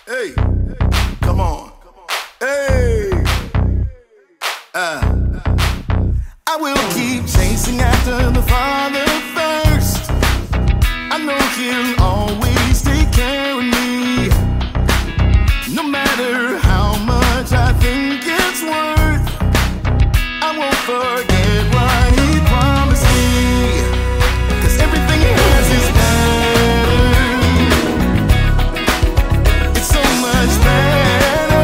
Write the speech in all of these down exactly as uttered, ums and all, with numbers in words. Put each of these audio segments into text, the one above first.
Hey, come on. Hey, uh, I will keep chasing after the Father first. I know He'll always take care of me. No matter how much I think it's worth, I won't forget what He promised me. 'Cause everything He has is better. It's so much better.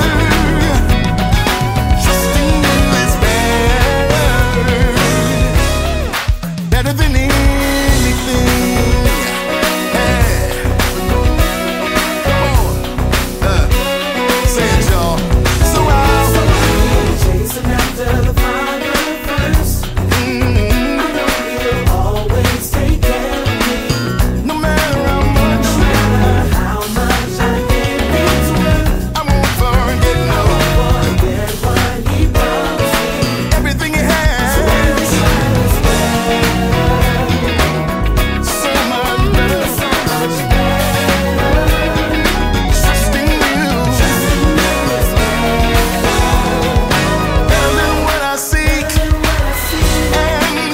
Trusting You is better. Better than anything. Hey. Come on. Uh, say it, y'all. So I'll chasing after the Father first. mm, I know He'll always take care of me. no matter how much, No matter how much I think it's worth, I won't forget no. forget what He promised me. Everything He has, so much better. Trusting You, better than what I seek. And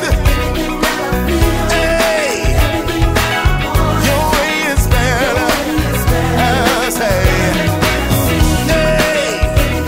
hey, Your way is better. I say, hey,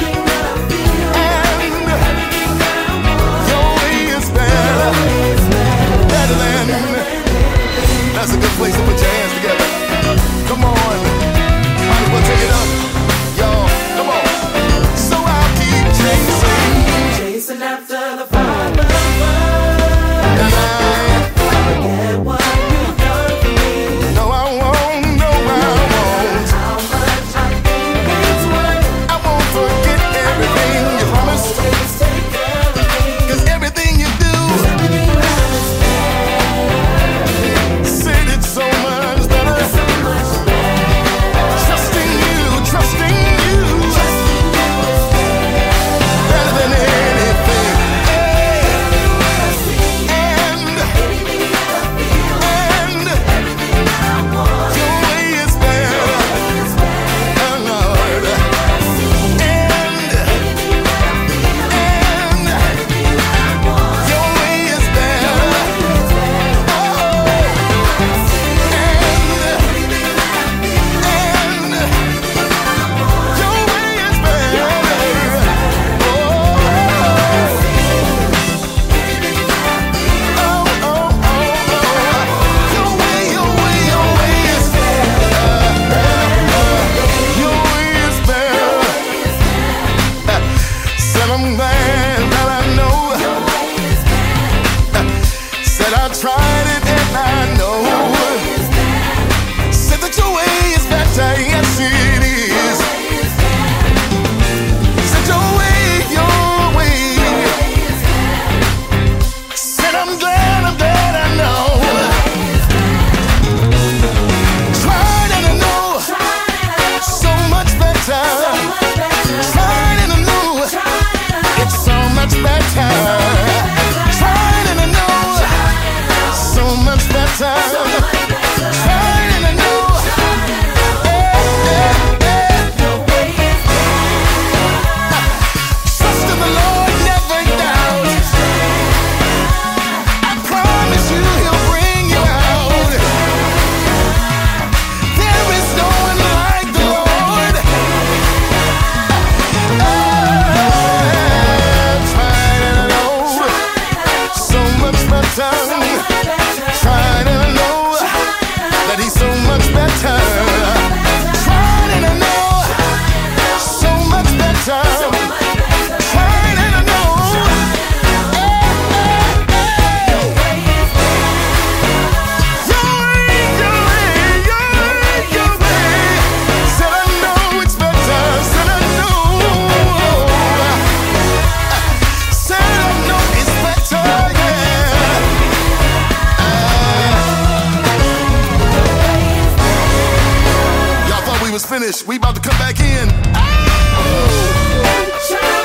and Your way is better. Better than. That's a good place to put your hands together. Come on. Might as well take it up. Y'all, come on. So I'll keep chasing. Chasing after the Father And first. I, Forget what You've done for me. no, I won't, no, I won't. How much I think it's worth, I won't forget everything You promised. always take care of me. 'Cause everything You do, Everything You have is said it's so much better. so much better. Trusting You, trusting You, better than anything. Hey, and, and Your way is better, oh Lord. And, and Your way is better. Oh, and, and Your way is better. Oh, oh, oh, oh, Your way, Your way, Your way is better. Your way is better. Said I'm glad that I know. Said I tried it and I know. Said that Your way is better. Yes, it is. Said Your way, Your way. Said I'm glad, I'm glad I know. Tried and I know. So much better. Tried and I know. It's so much better. Tried and I know. So much better. Tried and I know. Eh, eh, eh. Trust in the Lord, never doubt. I promise you He'll bring you out. There is no one like the Lord. Tried and I know. So much better. Tried and I know that He's so much better. Tried and I know. So much better. Tried and I know. Your way, Your way, Your way, Your way. Said I know it's better. Said I know. Said I know it's better. Yeah. Y'all thought we was finished. We about to come back in. Oh!